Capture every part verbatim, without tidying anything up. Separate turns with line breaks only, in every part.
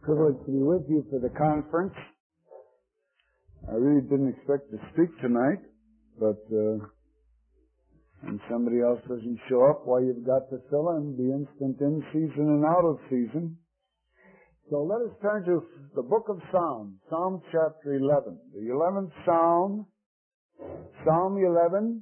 privilege to be with you for the conference. I really didn't expect to speak tonight, but uh, when somebody else doesn't show up, why, you've got to fill in, be instant in season and out of season. So let us turn to the book of Psalms, Psalm chapter eleven. The eleventh Psalm, Psalm eleven.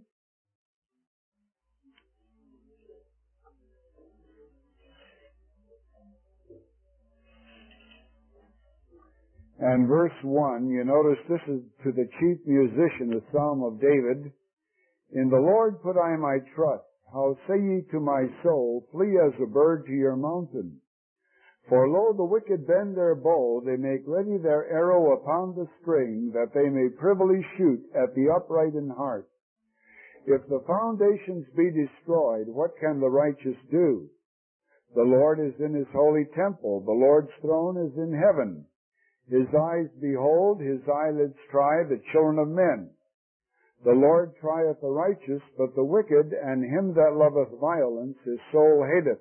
And verse one, you notice this is to the chief musician, the Psalm of David. In the Lord put I my trust. How say ye to my soul, flee as a bird to your mountain? For lo, the wicked bend their bow, they make ready their arrow upon the string, that they may privily shoot at the upright in heart. If the foundations be destroyed, what can the righteous do? The Lord is in his holy temple, the Lord's throne is in heaven. His eyes behold, his eyelids try the children of men. The Lord trieth the righteous, but the wicked and him that loveth violence his soul hateth.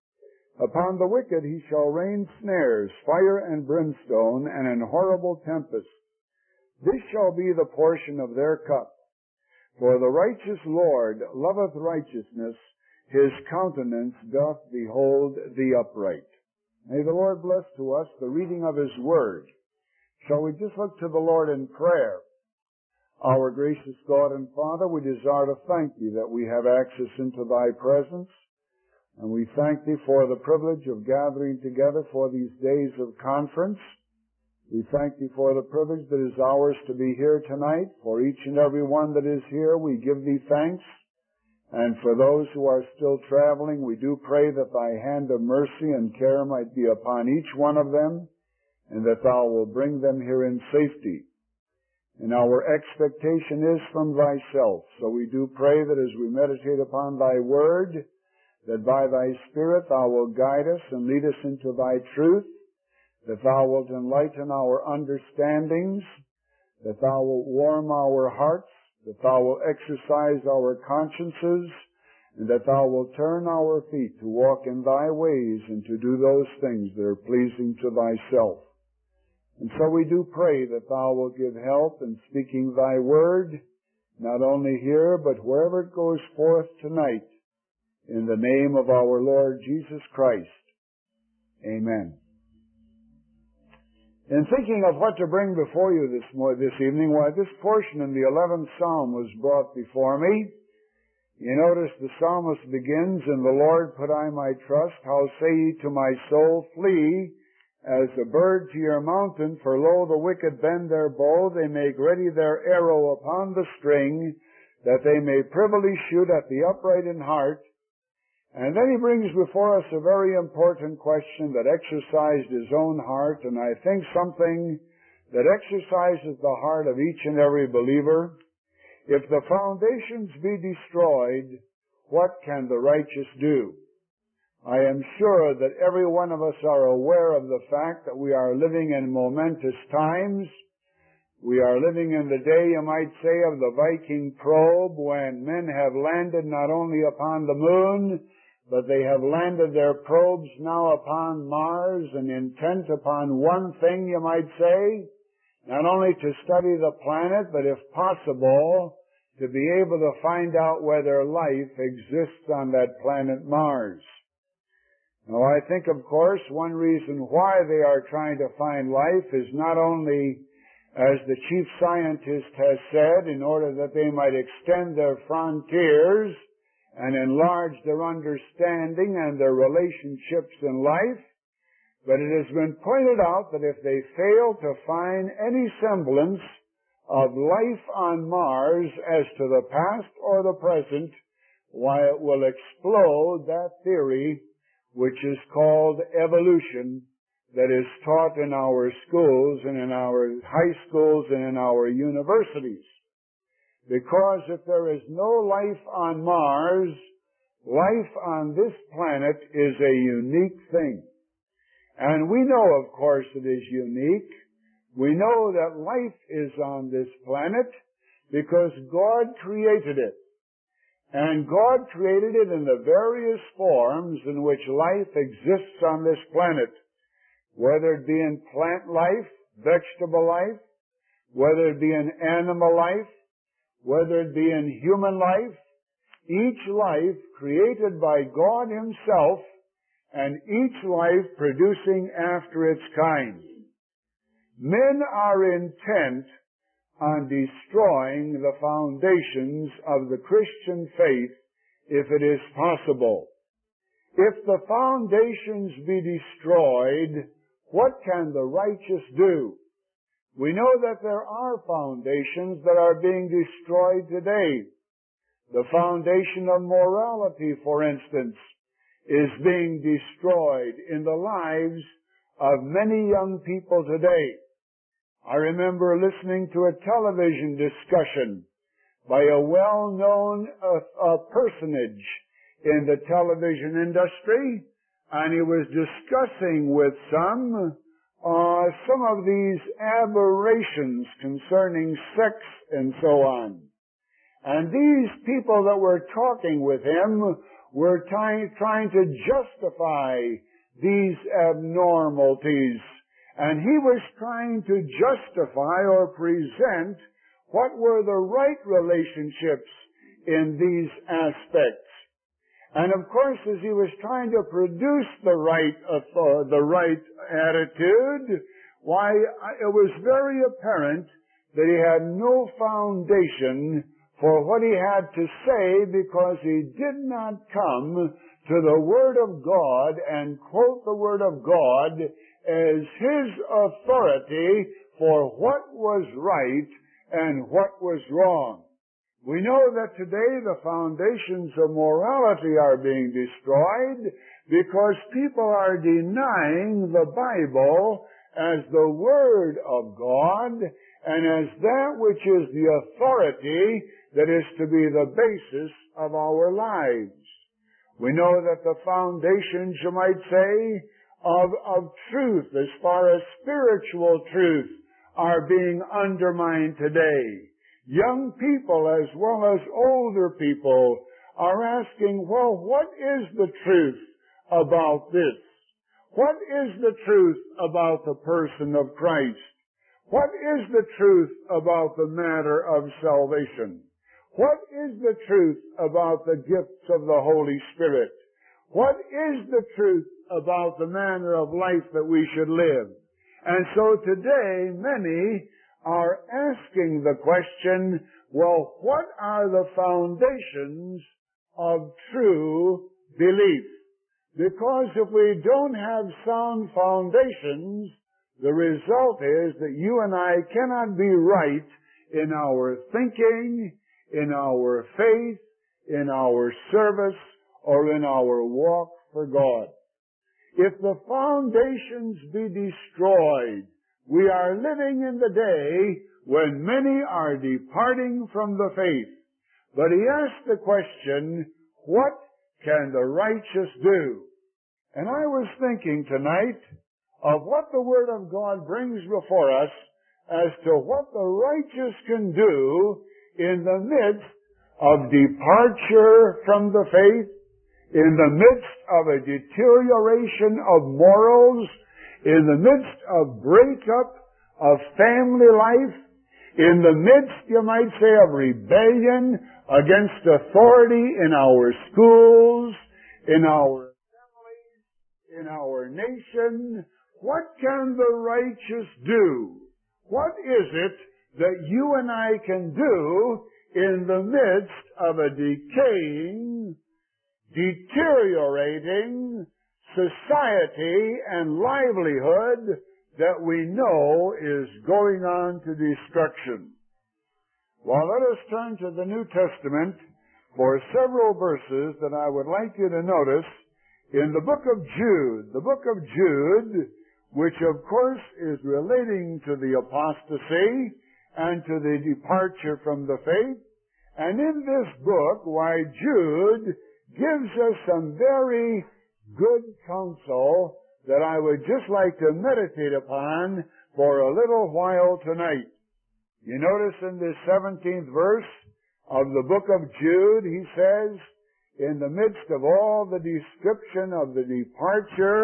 Upon the wicked he shall rain snares, fire and brimstone, and an horrible tempest. This shall be the portion of their cup. For the righteous Lord loveth righteousness, his countenance doth behold the upright. May the Lord bless to us the reading of his word. Shall we just look to the Lord in prayer? Our gracious God and Father, we desire to thank thee that we have access into thy presence, and we thank thee for the privilege of gathering together for these days of conference. We thank thee for the privilege that is ours to be here tonight. For each and every one that is here, we give thee thanks. And for those who are still traveling, we do pray that thy hand of mercy and care might be upon each one of them, and that thou wilt bring them here in safety. And our expectation is from thyself. So we do pray that as we meditate upon thy word, that by thy Spirit thou wilt guide us and lead us into thy truth, that thou wilt enlighten our understandings, that thou wilt warm our hearts, that thou wilt exercise our consciences, and that thou wilt turn our feet to walk in thy ways and to do those things that are pleasing to thyself. And so we do pray that thou wilt give help in speaking thy word, not only here, but wherever it goes forth tonight, in the name of our Lord Jesus Christ. Amen. In thinking of what to bring before you this morning, this evening, why this portion in the eleventh Psalm was brought before me. You notice the psalmist begins, In the Lord put I my trust. How say ye to my soul, flee as a bird to your mountain? For lo, the wicked bend their bow, they make ready their arrow upon the string, that they may privily shoot at the upright in heart. And then he brings before us a very important question that exercised his own heart, and I think something that exercises the heart of each and every believer. If the foundations be destroyed, what can the righteous do? I am sure that every one of us are aware of the fact that we are living in momentous times. We are living in the day, you might say, of the Viking probe, when men have landed not only upon the moon, but they have landed their probes now upon Mars, and intent upon one thing, you might say, not only to study the planet, but if possible, to be able to find out whether life exists on that planet Mars. Now, I think, of course, one reason why they are trying to find life is not only, as the chief scientist has said, in order that they might extend their frontiers and enlarge their understanding and their relationships in life, but it has been pointed out that if they fail to find any semblance of life on Mars as to the past or the present, why, it will explode that theory which is called evolution, that is taught in our schools and in our high schools and in our universities. Because if there is no life on Mars, life on this planet is a unique thing. And we know, of course, it is unique. We know that life is on this planet because God created it. And God created it in the various forms in which life exists on this planet. whether it be in plant life, vegetable life, whether it be in animal life, whether it be in human life, each life created by God Himself, and each life producing after its kind. Men are intent on destroying the foundations of the Christian faith if it is possible. If the foundations be destroyed, what can the righteous do? We know that there are foundations that are being destroyed today. The foundation of morality, for instance, is being destroyed in the lives of many young people today. I remember listening to a television discussion by a well-known uh, uh, personage in the television industry, and he was discussing with some uh, some of these aberrations concerning sex and so on. And these people that were talking with him were trying, trying to justify these abnormalities. And he was trying to justify or present what were the right relationships in these aspects. And of course, as he was trying to produce the right uh, the right attitude, why, it was very apparent that he had no foundation for what he had to say, because he did not come to the Word of God and quote the Word of God as his authority for what was right and what was wrong. We know that today the foundations of morality are being destroyed because people are denying the Bible as the Word of God and as that which is the authority that is to be the basis of our lives. We know that the foundations, you might say, of, of truth, as far as spiritual truth, are being undermined today. Young people as well as older people are asking, well, what is the truth about this? What is the truth about the person of Christ? What is the truth about the matter of salvation? What is the truth about the gifts of the Holy Spirit? What is the truth about the manner of life that we should live? And so today, many are asking the question, well, what are the foundations of true belief? Because if we don't have sound foundations, the result is that you and I cannot be right in our thinking, in our faith, in our service, or in our walk for God. If the foundations be destroyed, we are living in the day when many are departing from the faith. But he asked the question, what can the righteous do? And I was thinking tonight of what the Word of God brings before us as to what the righteous can do in the midst of departure from the faith, in the midst of a deterioration of morals, in the midst of breakup of family life, in the midst, you might say, of rebellion against authority in our schools, in our families, in our nation. What can the righteous do? What is it that you and I can do in the midst of a decaying, deteriorating society and livelihood that we know is going on to destruction? Well, let us turn to the New Testament for several verses that I would like you to notice in the book of Jude. The book of Jude, which of course is relating to the apostasy and to the departure from the faith. And in this book, why, Jude gives us some very good counsel that I would just like to meditate upon for a little while tonight. You notice in this seventeenth verse of the book of Jude, he says, in the midst of all the description of the departure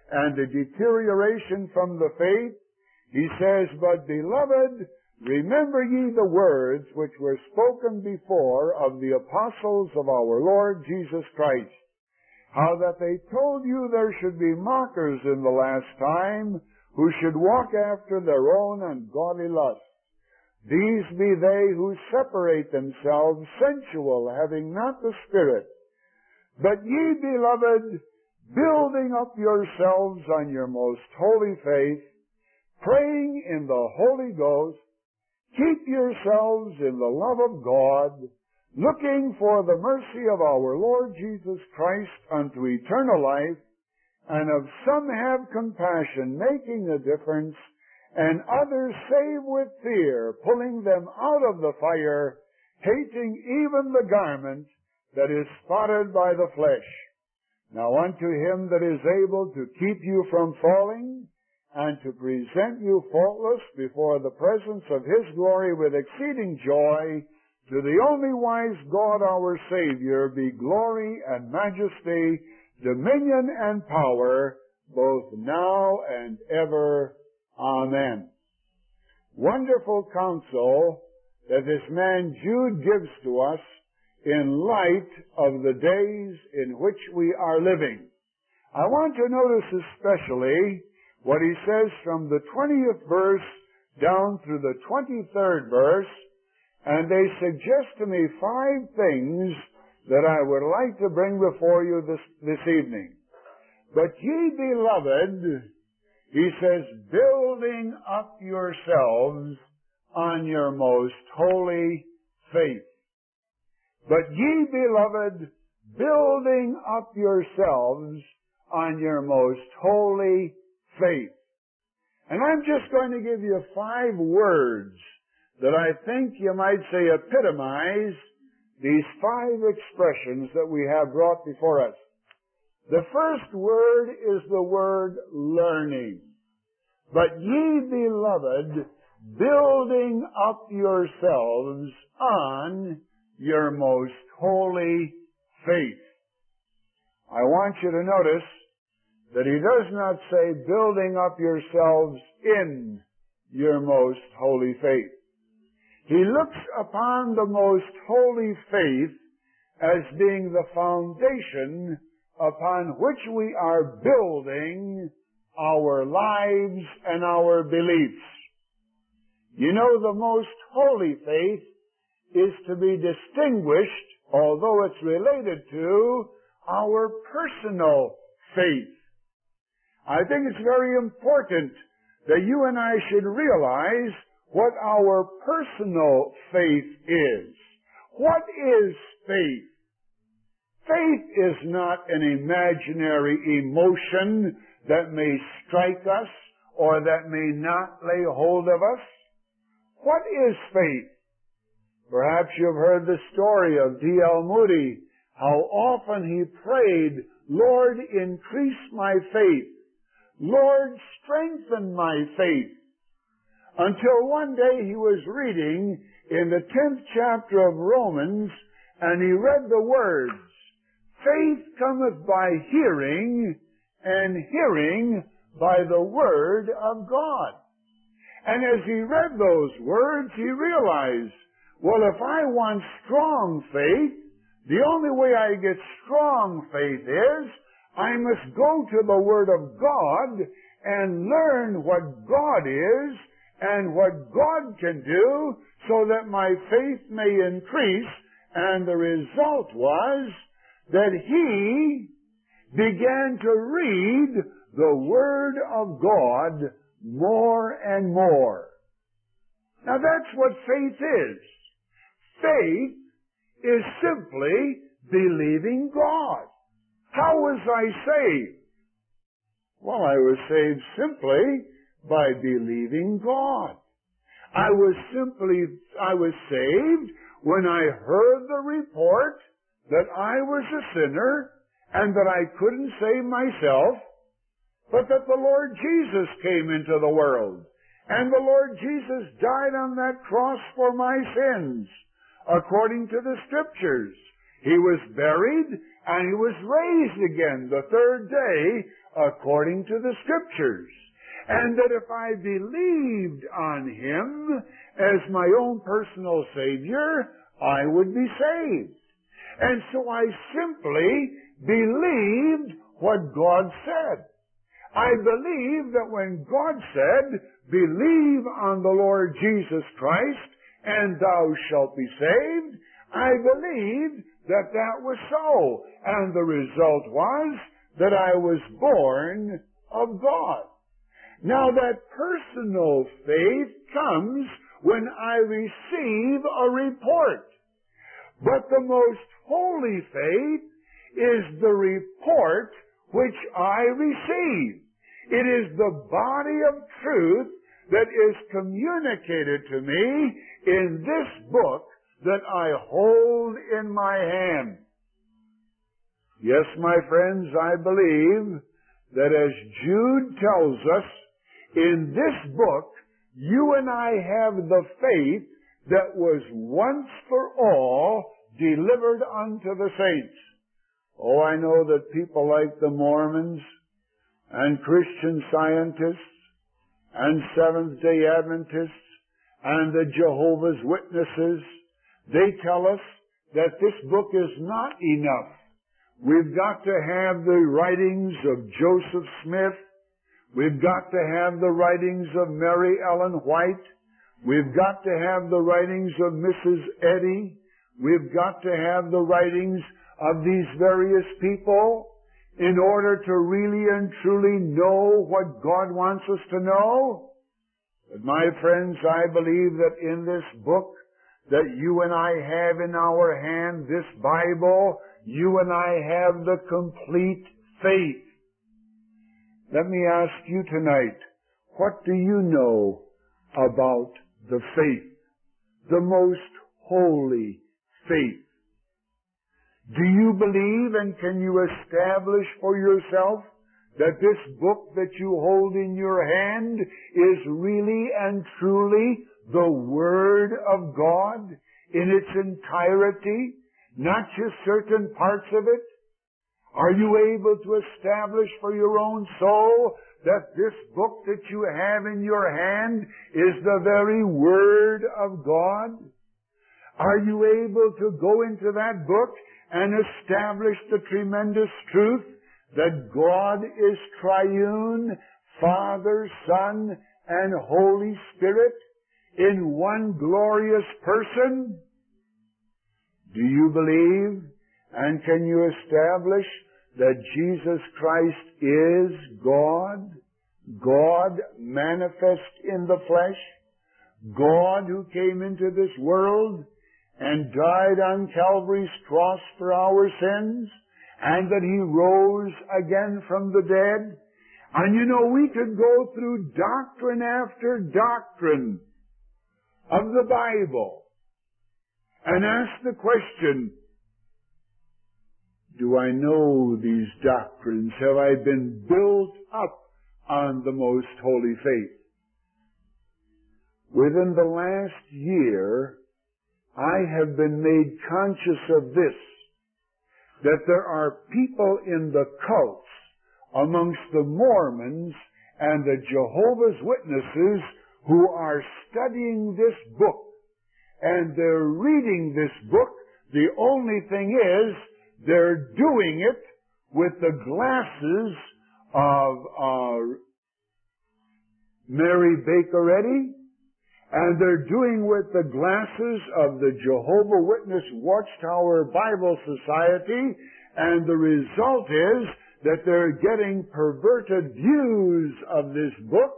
and the deterioration from the faith, he says, "But beloved, remember ye the words which were spoken before of the apostles of our Lord Jesus Christ, how that they told you there should be mockers in the last time, who should walk after their own ungodly lusts. These be they who separate themselves sensual, having not the Spirit. But ye, beloved, building up yourselves on your most holy faith, praying in the Holy Ghost, keep yourselves in the love of God, looking for the mercy of our Lord Jesus Christ unto eternal life, and of some have compassion, making a difference, and others save with fear, pulling them out of the fire, hating even the garment that is spotted by the flesh. Now unto him that is able to keep you from falling, and to present you faultless before the presence of his glory with exceeding joy, to the only wise God our Savior be glory and majesty, dominion and power, both now and ever. Amen." Wonderful counsel that this man Jude gives to us in light of the days in which we are living. I want to notice especially what he says from the twentieth verse down through the twenty-third verse, and they suggest to me five things that I would like to bring before you this, this evening. "But ye, beloved," he says, "building up yourselves on your most holy faith." "But ye, beloved, building up yourselves on your most holy faith." And I'm just going to give you five words that I think you might say epitomize these five expressions that we have brought before us. The first word is the word learning. "But ye, beloved, building up yourselves on your most holy faith." I want you to notice that he does not say building up yourselves in your most holy faith. He looks upon the most holy faith as being the foundation upon which we are building our lives and our beliefs. You know, the most holy faith is to be distinguished, although it's related to our personal faith. I think it's very important that you and I should realize what our personal faith is. What is faith? Faith is not an imaginary emotion that may strike us or that may not lay hold of us. What is faith? Perhaps you've heard the story of D L Moody, how often he prayed, "Lord, increase my faith. Lord, strengthen my faith." Until one day he was reading in the tenth chapter of Romans, and he read the words, "Faith cometh by hearing, and hearing by the word of God." And as he read those words, he realized, well, if I want strong faith, the only way I get strong faith is I must go to the Word of God and learn what God is and what God can do so that my faith may increase. And the result was that he began to read the Word of God more and more. Now that's what faith is. Faith is simply believing God. How was I saved? Well, I was saved simply by believing God. I was simply, I was saved when I heard the report that I was a sinner and that I couldn't save myself, but that the Lord Jesus came into the world. And the Lord Jesus died on that cross for my sins, according to the Scriptures. He was buried, and he was raised again the third day, according to the Scriptures. And that if I believed on Him as my own personal Savior, I would be saved. And so I simply believed what God said. I believe that when God said, believe on the Lord Jesus Christ, and thou shalt be saved, I believed that that was so. And the result was that I was born of God. Now that personal faith comes when I receive a report. But the most holy faith is the report which I receive. It is the body of truth that is communicated to me in this book that I hold in my hand. Yes, my friends, I believe that as Jude tells us, in this book, you and I have the faith that was once for all delivered unto the saints. Oh, I know that people like the Mormons and Christian Scientists and Seventh-day Adventists and the Jehovah's Witnesses, they tell us that this book is not enough. We've got to have the writings of Joseph Smith. We've got to have the writings of Mary Ellen White. We've got to have the writings of Missus Eddy. We've got to have the writings of these various people in order to really and truly know what God wants us to know. But my friends, I believe that in this book that you and I have in our hand, this Bible, you and I have the complete faith. Let me ask you tonight, what do you know about the faith, the most holy faith? Do you believe and can you establish for yourself that this book that you hold in your hand is really and truly the Word of God in its entirety, not just certain parts of it? Are you able to establish for your own soul that this book that you have in your hand is the very Word of God? Are you able to go into that book and establish the tremendous truth that God is triune, Father, Son, and Holy Spirit in one glorious person? Do you believe and can you establish that Jesus Christ is God? God manifest in the flesh? God who came into this world and died on Calvary's cross for our sins, and that He rose again from the dead? And you know, we could go through doctrine after doctrine of the Bible and ask the question, do I know these doctrines? Have I been built up on the most holy faith? Within the last year, I have been made conscious of this, that there are people in the cults amongst the Mormons and the Jehovah's Witnesses who are studying this book, and they're reading this book. The only thing is, they're doing it with the glasses of uh, Mary Baker Eddy, and they're doing with the glasses of the Jehovah Witness Watchtower Bible Society, and the result is that they're getting perverted views of this book.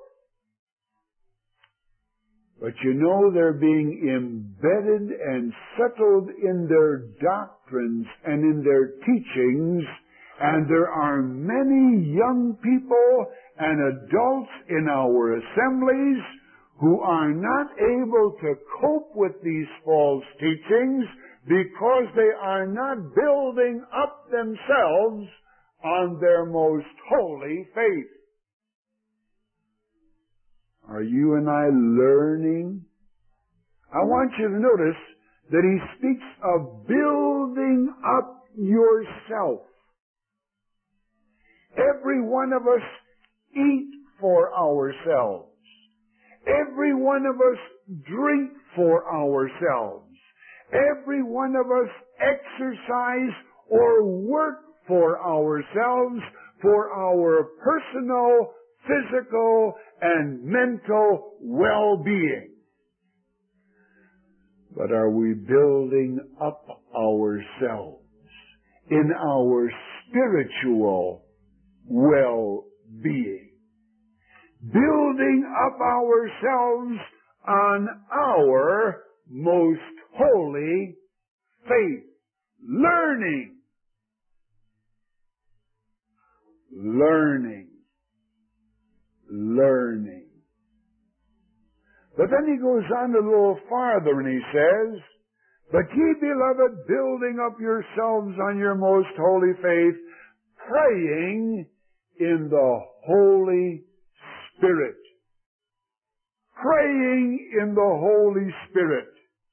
But you know, they're being embedded and settled in their doctrines and in their teachings, and there are many young people and adults in our assemblies who are not able to cope with these false teachings because they are not building up themselves on their most holy faith. Are you and I learning? I want you to notice that he speaks of building up yourself. Every one of us eat for ourselves. Every one of us drink for ourselves. Every one of us exercise or work for ourselves, for our personal, physical, and mental well-being. But are we building up ourselves in our spiritual well-being? Building up ourselves on our most holy faith. Learning. Learning. Learning. But then he goes on a little farther and he says, but ye, beloved, building up yourselves on your most holy faith, praying in the Holy Spirit. Praying in the Holy Spirit.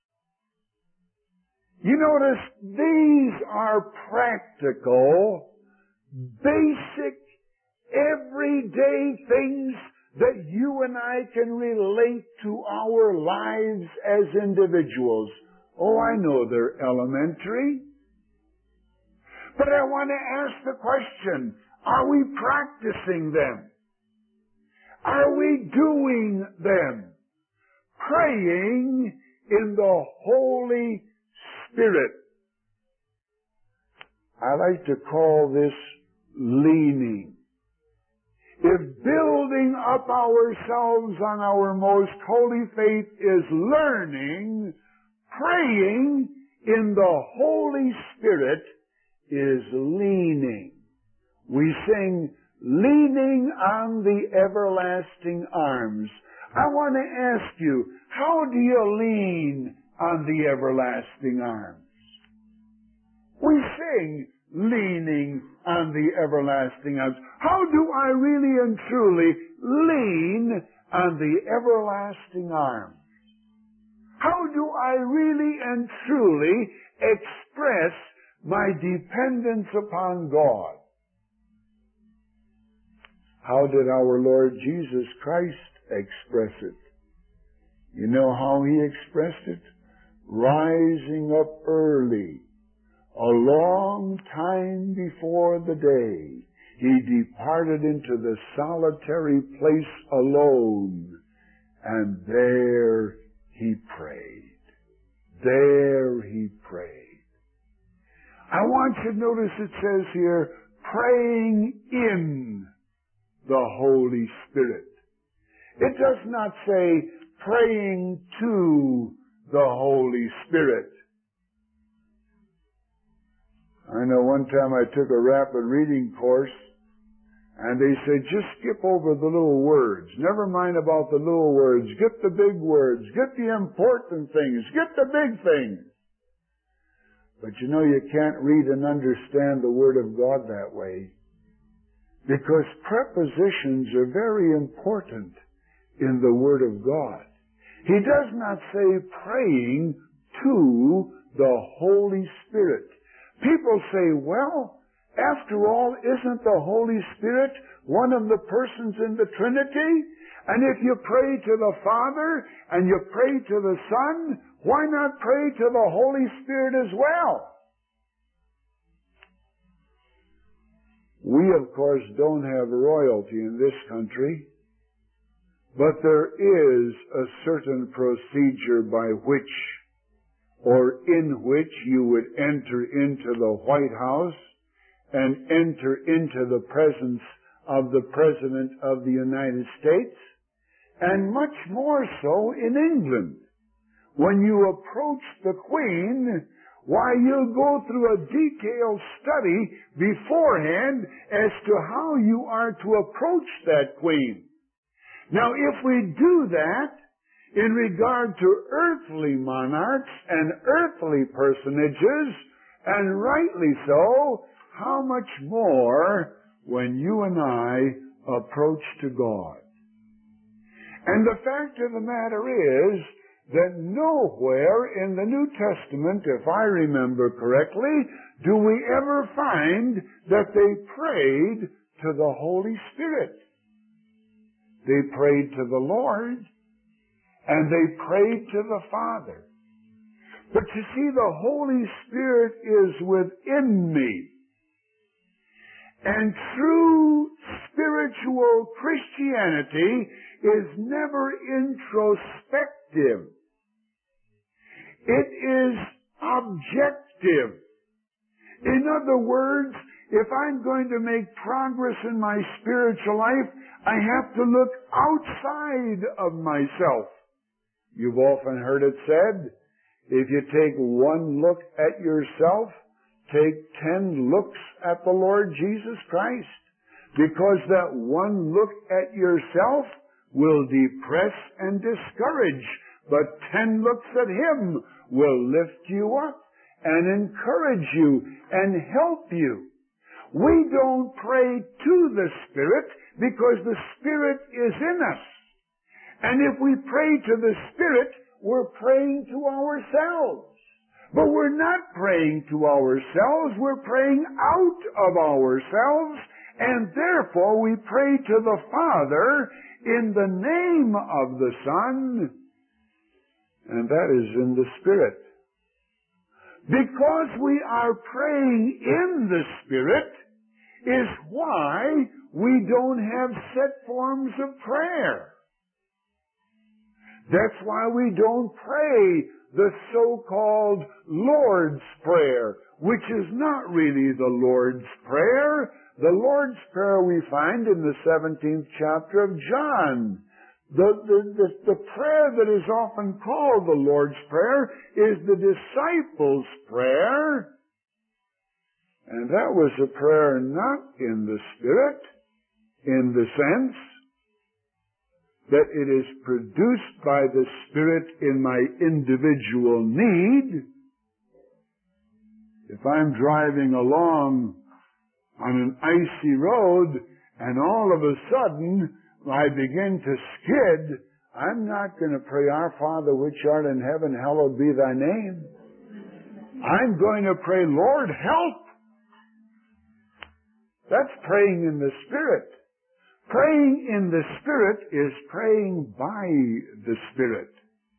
You notice these are practical, basic, everyday things that you and I can relate to our lives as individuals. Oh, I know they're elementary. But I want to ask the question, are we practicing them? Are we doing them? Praying in the Holy Spirit. I like to call this leaning. If building up ourselves on our most holy faith is learning, praying in the Holy Spirit is leaning. We sing, leaning on the everlasting arms. I want to ask you, how do you lean on the everlasting arms? We sing, leaning on the everlasting arms. How do I really and truly lean on the everlasting arms? How do I really and truly express my dependence upon God? How did our Lord Jesus Christ express it? You know how he expressed it? Rising up early, a long time before the day, he departed into the solitary place alone, and there he prayed. There he prayed. I want you to notice it says here, praying in the Holy Spirit. It does not say praying to the Holy Spirit. I know one time I took a rapid reading course, and they said, just skip over the little words. Never mind about the little words. Get the big words. Get the important things. Get the big things. But you know, you can't read and understand the Word of God that way, because prepositions are very important in the Word of God. He does not say praying to the Holy Spirit. People say, well, after all, isn't the Holy Spirit one of the persons in the Trinity? And if you pray to the Father and you pray to the Son, why not pray to the Holy Spirit as well? We, of course, don't have royalty in this country, but there is a certain procedure by which or in which you would enter into the White House and enter into the presence of the President of the United States, and much more so in England. When you approach the Queen, why, you'll go through a detailed study beforehand as to how you are to approach that Queen. Now, if we do that in regard to earthly monarchs and earthly personages, and rightly so, how much more when you and I approach to God? And the fact of the matter is that nowhere in the New Testament, if I remember correctly, do we ever find that they prayed to the Holy Spirit. They prayed to the Lord, and they prayed to the Father. But you see, the Holy Spirit is within me. And true spiritual Christianity is never introspective. It is objective. In other words, if I'm going to make progress in my spiritual life, I have to look outside of myself. You've often heard it said, if you take one look at yourself, take ten looks at the Lord Jesus Christ. Because that one look at yourself will depress and discourage, but ten looks at Him will lift you up and encourage you and help you. We don't pray to the Spirit because the Spirit is in us. And if we pray to the Spirit, we're praying to ourselves. But we're not praying to ourselves, we're praying out of ourselves, and therefore we pray to the Father in the name of the Son, and that is in the Spirit. Because we are praying in the Spirit is why we don't have set forms of prayer. That's why we don't pray the so-called Lord's Prayer, which is not really the Lord's Prayer. The Lord's Prayer we find in the seventeenth chapter of John. The, the, the, the prayer that is often called the Lord's Prayer is the disciples' prayer. And that was a prayer not in the Spirit, in the sense that it is produced by the Spirit in my individual need. If I'm driving along on an icy road and all of a sudden I begin to skid, I'm not going to pray, Our Father which art in heaven, hallowed be thy name. I'm going to pray, Lord, help. That's praying in the Spirit. Praying in the Spirit is praying by the Spirit.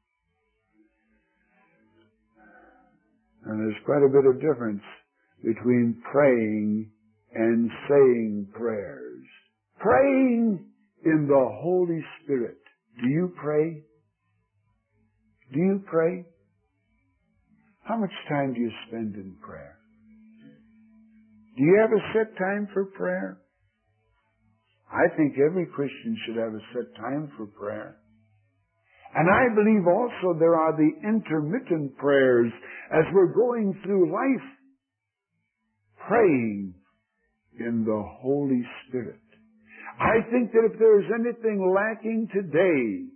And there's quite a bit of difference between praying and saying prayers. Praying in the Holy Spirit. Do you pray? Do you pray? How much time do you spend in prayer? Do you have a set time for prayer? I think every Christian should have a set time for prayer. And I believe also there are the intermittent prayers as we're going through life, praying in the Holy Spirit. I think that if there is anything lacking today,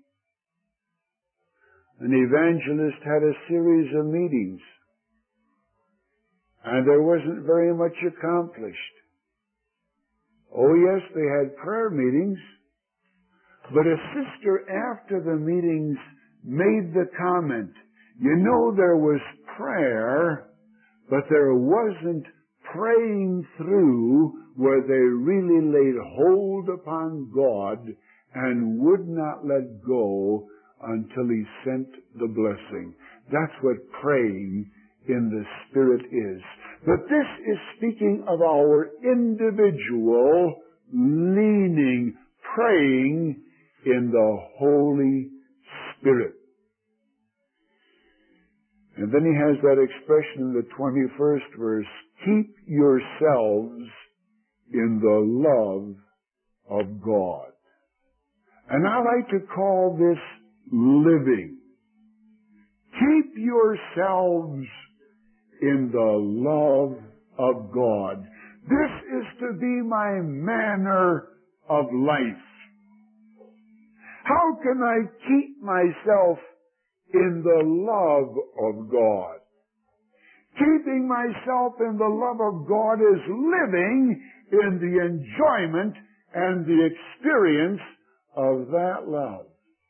an evangelist had a series of meetings, and there wasn't very much accomplished. Oh yes, they had prayer meetings, but a sister after the meetings made the comment, you know, there was prayer, but there wasn't praying through where they really laid hold upon God and would not let go until He sent the blessing. That's what praying in the Spirit is. But this is speaking of our individual leaning, praying in the Holy Spirit. And then he has that expression in the twenty-first verse, keep yourselves in the love of God. And I like to call this living. Keep yourselves in the love of God. This is to be my manner of life. How can I keep myself in the love of God? Keeping myself in the love of God is living in the enjoyment and the experience of that love.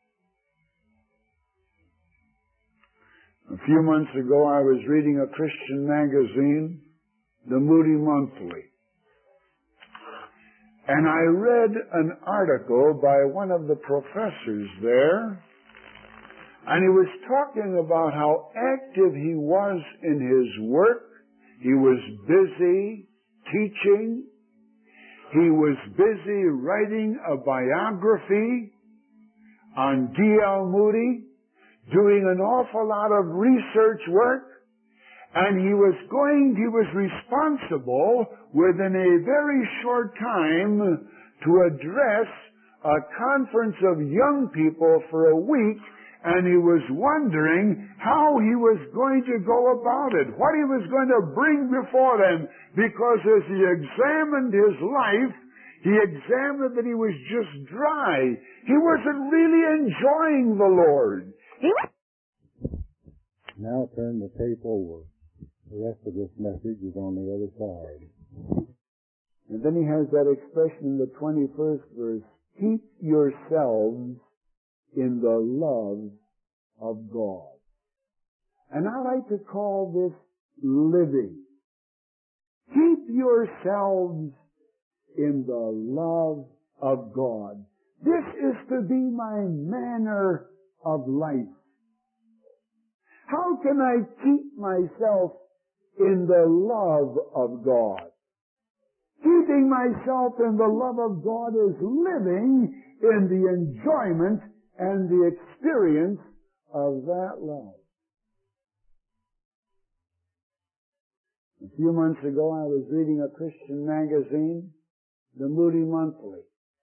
A few months ago, I was reading a Christian magazine, the Moody Monthly. And I read an article by one of the professors there, and he was talking about how active he was in his work. He was busy teaching. He was busy writing a biography on D L Moody, doing an awful lot of research work. And he was going, he was responsible within a very short time to address a conference of young people for a week, and he was wondering how he was going to go about it, what he was going to bring before them, because as he examined his life, he examined that he was just dry. He wasn't really enjoying the Lord.
Now turn the tape over. The rest of this message is on the other side.
And then he has that expression in the twenty-first verse, keep yourselves in the love of God. And I like to call this living. Keep yourselves in the love of God. This is to be my manner of life. How can I keep myself in the love of God? Keeping myself in the love of God is living in the enjoyment and the experience of that love. A few months ago, I was reading a Christian magazine, the Moody Monthly.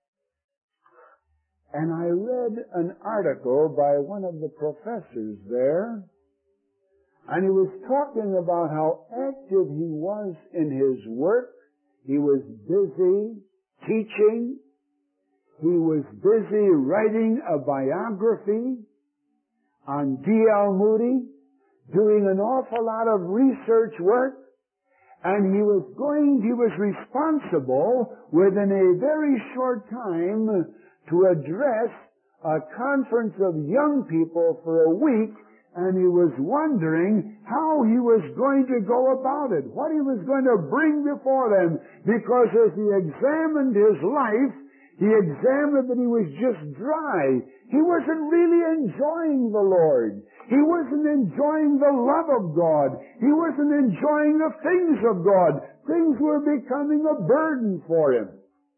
And I read an article by one of the professors there, and he was talking about how active he was in his work. He was busy teaching. He was busy writing a biography on D L Moody, doing an awful lot of research work. And he was going, he was responsible within a very short time to address a conference of young people for a week, and he was wondering how he was going to go about it, what he was going to bring before them, because as he examined his life, he examined that he was just dry. He wasn't really enjoying the Lord. He wasn't enjoying the love of God. He wasn't enjoying the things of God. Things were becoming a burden for him.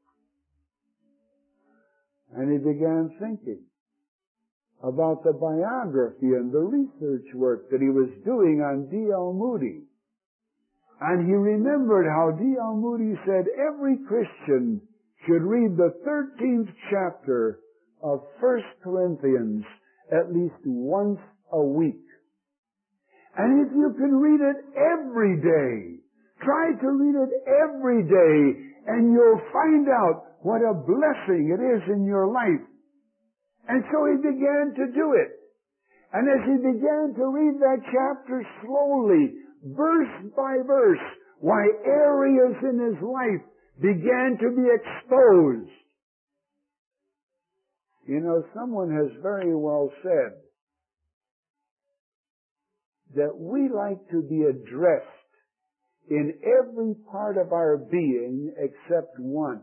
And he began thinking about the biography and the research work that he was doing on D L Moody. And he remembered how D L Moody said every Christian should read the thirteenth chapter of First Corinthians at least once a week. And if you can read it every day, try to read it every day, and you'll find out what a blessing it is in your life. And so he began to do it. And as he began to read that chapter slowly, verse by verse, why areas in his life began to be exposed. You know, someone has very well said that we like to be addressed in every part of our being except one.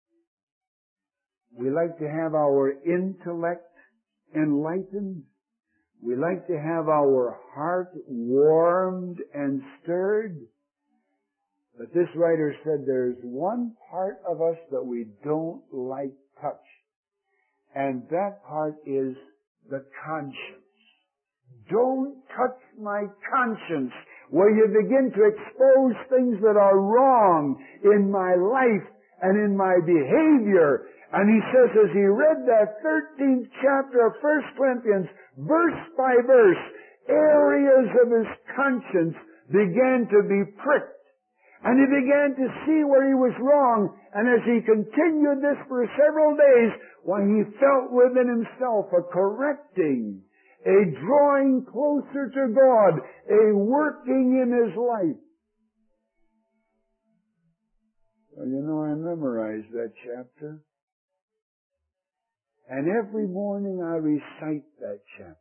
We like to have our intellect enlightened. We like to have our heart warmed and stirred. But this writer said there's one part of us that we don't like touch. And that part is the conscience. Don't touch my conscience, where you begin to expose things that are wrong in my life and in my behavior. And he says as he read that thirteenth chapter of First Corinthians, verse by verse, areas of his conscience began to be pricked. And he began to see where he was wrong. And as he continued this for several days, why he felt within himself a correcting, a drawing closer to God, a working in his life. Well, you know, I memorized that chapter. And every morning I recite that chapter.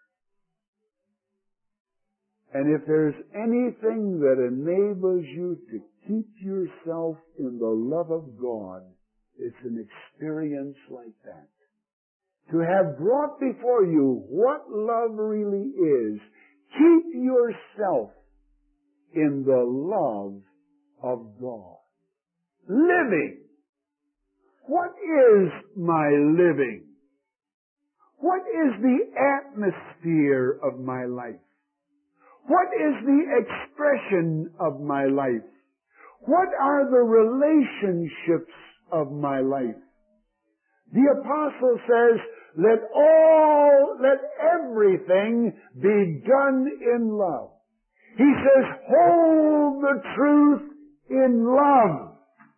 And if there's anything that enables you to keep yourself in the love of God, It's an experience like that. To have brought before you what love really is. Keep yourself in the love of God. Living. What is my living? What is the atmosphere of my life? What is the expression of my life? What are the relationships of my life? The apostle says, let all, let everything be done in love. He says, hold the truth in love.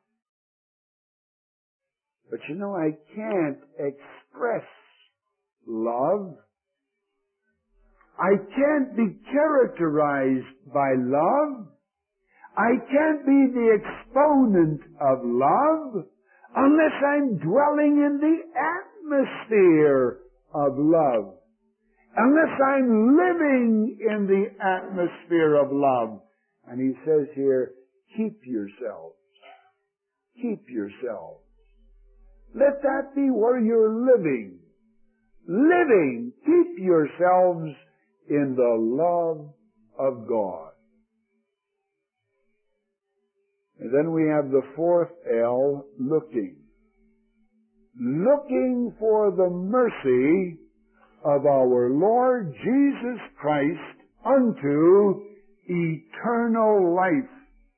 But you know, I can't express love. I can't be characterized by love. I can't be the exponent of love unless I'm dwelling in the atmosphere of love. Unless I'm living in the atmosphere of love. And he says here, keep yourselves. Keep yourselves. Let that be where you're living. Living. Keep yourselves in the love of God. And then we have the fourth L, looking. Looking for the mercy of our Lord Jesus Christ unto eternal life.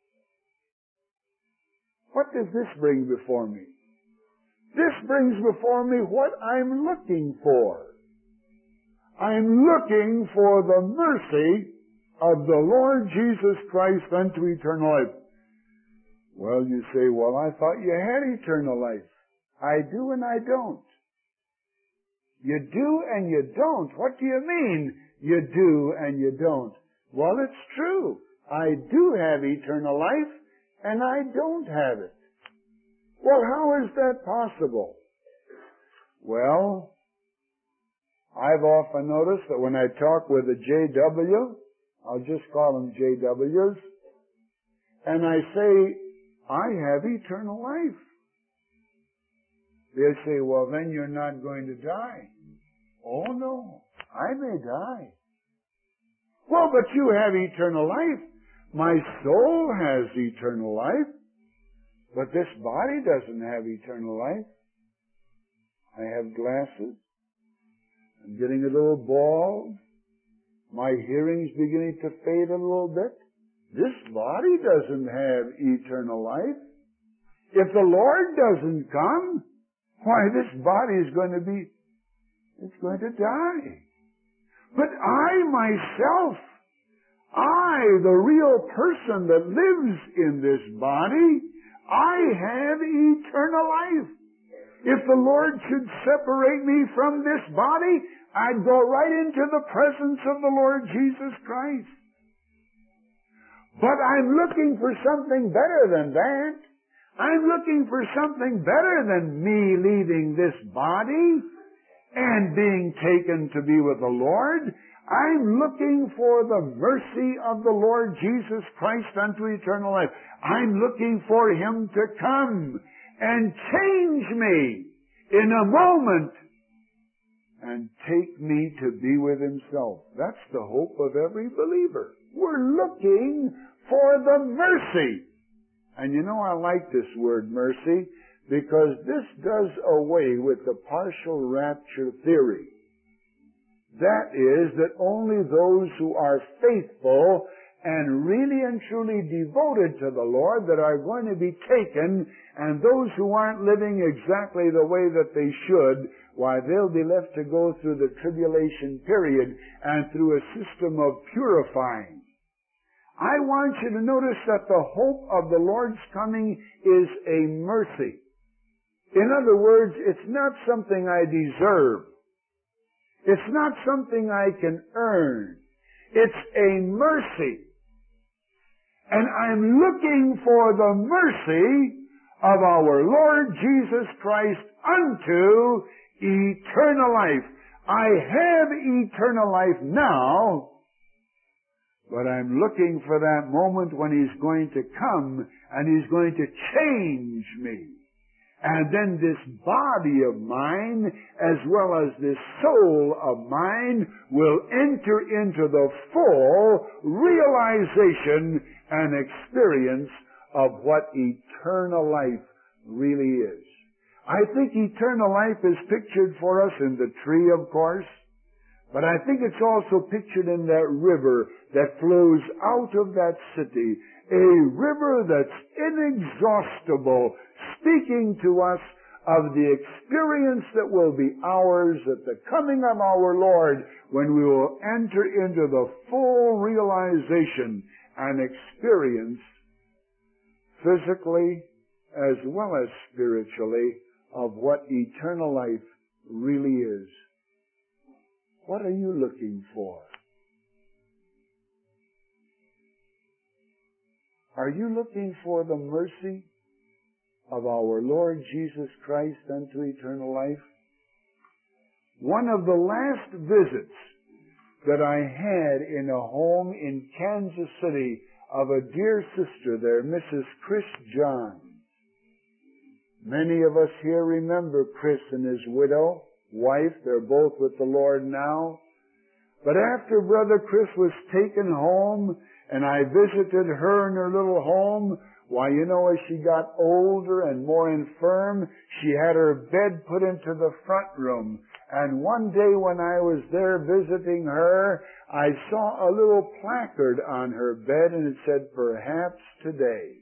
What does this bring before me? This brings before me what I'm looking for. I'm looking for the mercy of the Lord Jesus Christ unto eternal life. Well, you say, well, I thought you had eternal life. I do and I don't. You do and you don't. What do you mean, you do and you don't? Well, it's true. I do have eternal life and I don't have it. Well, how is that possible? Well, I've often noticed that when I talk with a J W, I'll just call them J Ws, and I say, I have eternal life. They say, well, then you're not going to die. Oh, no, I may die. Well, but you have eternal life. My soul has eternal life, but this body doesn't have eternal life. I have glasses. I'm getting a little bald. My hearing's beginning to fade a little bit. This body doesn't have eternal life. If the Lord doesn't come, why, this body is going to be, it's going to die. But I myself, I, the real person that lives in this body, I have eternal life. If the Lord should separate me from this body, I'd go right into the presence of the Lord Jesus Christ. But I'm looking for something better than that. I'm looking for something better than me leaving this body and being taken to be with the Lord. I'm looking for the mercy of the Lord Jesus Christ unto eternal life. I'm looking for Him to come and change me in a moment and take me to be with Himself. That's the hope of every believer. We're looking for the mercy. And you know, I like this word mercy because this does away with the partial rapture theory. That is, that only those who are faithful and really and truly devoted to the Lord that are going to be taken, and those who aren't living exactly the way that they should, why, they'll be left to go through the tribulation period and through a system of purifying. I want you to notice that the hope of the Lord's coming is a mercy. In other words, it's not something I deserve. It's not something I can earn. It's a mercy. And I'm looking for the mercy of our Lord Jesus Christ unto eternal life. I have eternal life now, but I'm looking for that moment when He's going to come and He's going to change me. And then this body of mine, as well as this soul of mine, will enter into the full realization and experience of what eternal life really is. I think eternal life is pictured for us in the tree, of course, but I think it's also pictured in that river that flows out of that city, a river that's inexhaustible, speaking to us of the experience that will be ours at the coming of our Lord, when we will enter into the full realization and experience, physically as well as spiritually, of what eternal life really is. What are you looking for? Are you looking for the mercy of our Lord Jesus Christ unto eternal life? One of the last visits that I had in a home in Kansas City of a dear sister there, Missus Chris Johns. Many of us here remember Chris and his widow, wife. They're both with the Lord now. But after Brother Chris was taken home and I visited her in her little home, why, you know, as she got older and more infirm, she had her bed put into the front room. And one day when I was there visiting her, I saw a little placard on her bed and it said, "Perhaps today."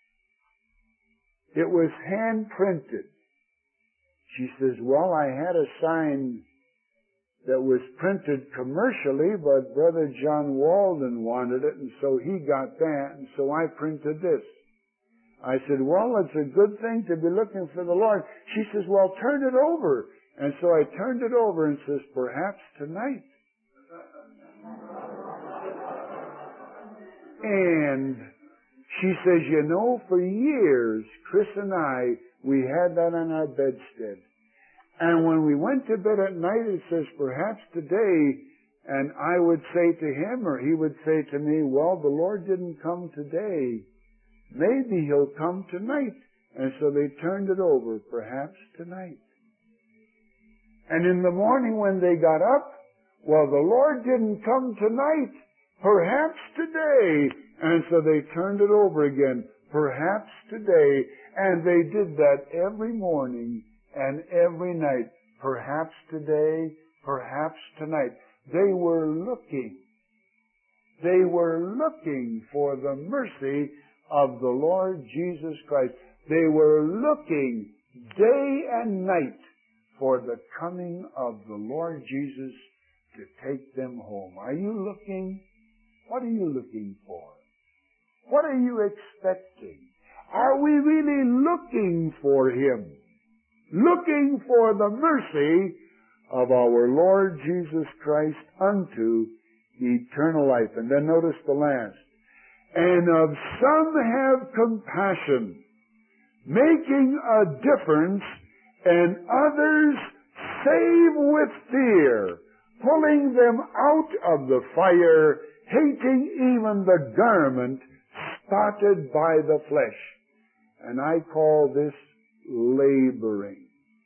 It was hand-printed. She says, "Well, I had a sign that was printed commercially, but Brother John Walden wanted it, and so he got that, and so I printed this." I said, "Well, it's a good thing to be looking for the Lord." She says, "Well, turn it over." And so I turned it over and says, "Perhaps tonight." And she says, "You know, for years, Chris and I, we had that on our bedstead. And when we went to bed at night, it says, 'Perhaps today.' And I would say to him, or he would say to me, 'Well, the Lord didn't come today. Maybe He'll come tonight.' And so they turned it over, 'Perhaps tonight.' And in the morning when they got up, 'Well, the Lord didn't come tonight. Perhaps today.' And so they turned it over again, 'Perhaps today.' And they did that every morning and every night. Perhaps today, perhaps tonight. They were looking. They were looking for the mercy of the Lord Jesus Christ. They were looking day and night for the coming of the Lord Jesus to take them home. Are you looking? What are you looking for? What are you expecting? Are we really looking for Him? Looking for the mercy of our Lord Jesus Christ unto eternal life. And then notice the last. And of some have compassion, making a difference, and others save with fear, pulling them out of the fire, hating even the garment spotted by the flesh. And I call this laboring.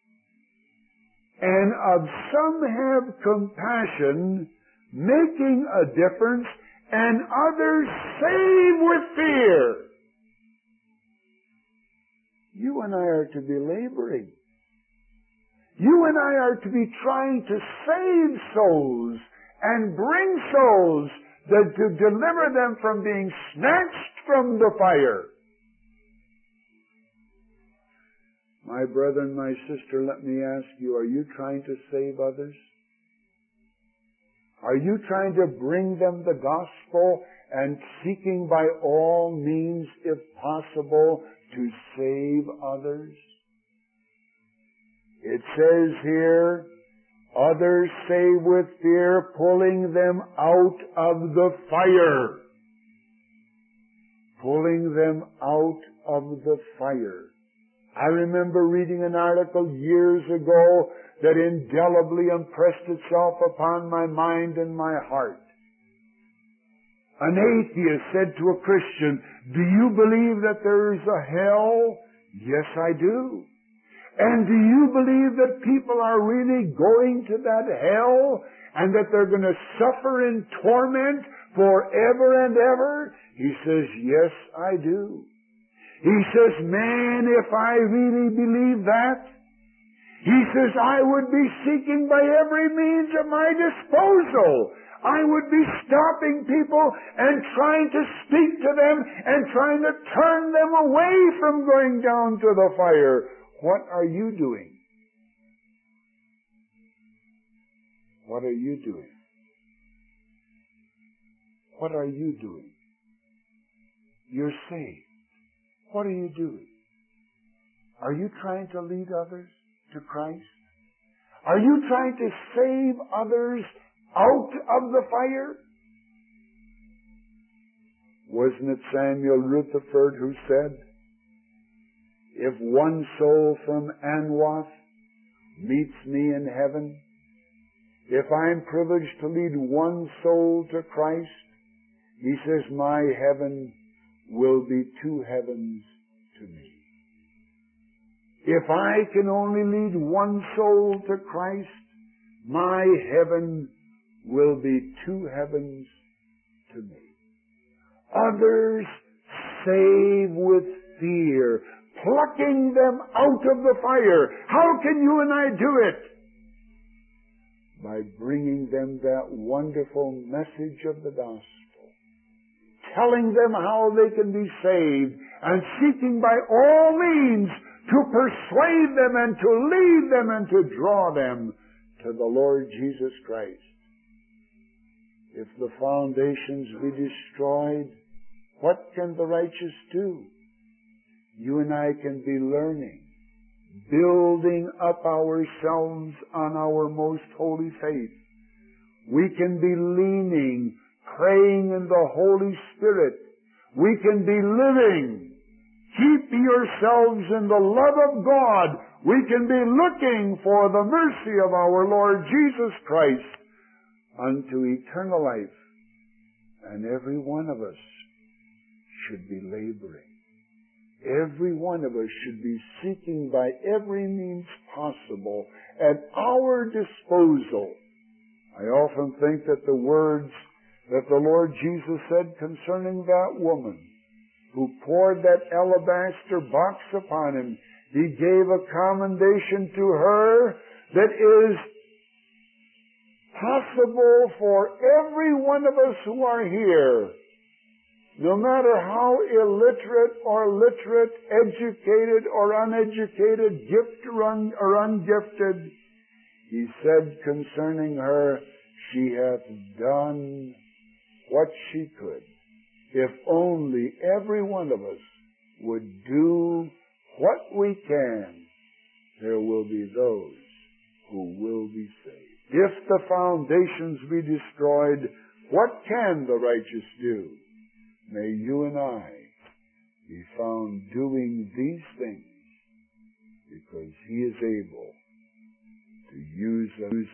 And of some have compassion, making a difference, and others save with fear. You and I are to be laboring. You and I are to be trying to save souls and bring souls that to deliver them from being snatched from the fire. My brother and my sister, let me ask you, are you trying to save others? Are you trying to bring them the gospel and seeking by all means, if possible, to save others? It says here, others save with fear, pulling them out of the fire. Pulling them out of the fire. I remember reading an article years ago that indelibly impressed itself upon my mind and my heart. An atheist said to a Christian, "Do you believe that there is a hell?" "Yes, I do." And do you believe that people are really going to that hell and that they're going to suffer in torment forever and ever? He says, yes, I do. He says, man, if I really believe that, he says, I would be seeking by every means at my disposal. I would be stopping people and trying to speak to them and trying to turn them away from going down to the fire. What are you doing? What are you doing? What are you doing? You're saved. What are you doing? Are you trying to lead others to Christ? Are you trying to save others out of the fire? Wasn't it Samuel Rutherford who said, if one soul from Anwath meets me in heaven, if I'm privileged to lead one soul to Christ, he says, my heaven will be two heavens to me. If I can only lead one soul to Christ, my heaven will be two heavens to me. Others save with fear, plucking them out of the fire. How can you and I do it? By bringing them that wonderful message of the gospel, telling them how they can be saved, and seeking by all means to persuade them and to lead them and to draw them to the Lord Jesus Christ. If the foundations be destroyed, what can the righteous do? You and I can be learning, building up ourselves on our most holy faith. We can be leaning, praying in the Holy Spirit. We can be living. Keep yourselves in the love of God. We can be looking for the mercy of our Lord Jesus Christ unto eternal life. And every one of us should be laboring. Every one of us should be seeking by every means possible at our disposal. I often think that the words that the Lord Jesus said concerning that woman who poured that alabaster box upon him, he gave a commendation to her that is possible for every one of us who are here. No matter how illiterate or literate, educated or uneducated, gifted or, un- or ungifted, he said concerning her, she hath done what she could. If only every one of us would do what we can, there will be those who will be saved. If the foundations be destroyed, what can the righteous do? May you and I be found doing these things because he is able to use us.